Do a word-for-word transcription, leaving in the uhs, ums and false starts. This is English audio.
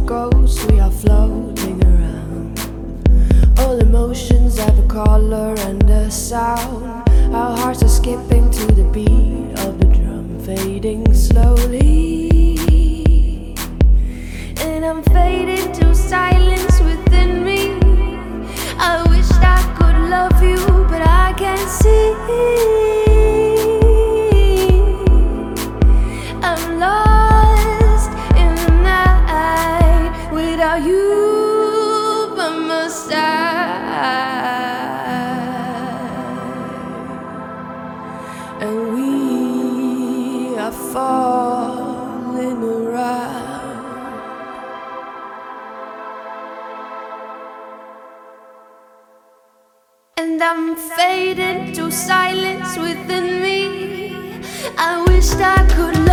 ghosts, we are floating around. All emotions have a color and a sound. Our hearts are skipping to the beat of the drum, fading slowly. And I'm fading to silence within me. I wish I could love you, but I can't see. I'm lost in the night without you by my side. And we are falling around. And I'm fading to silence within me. I wished I could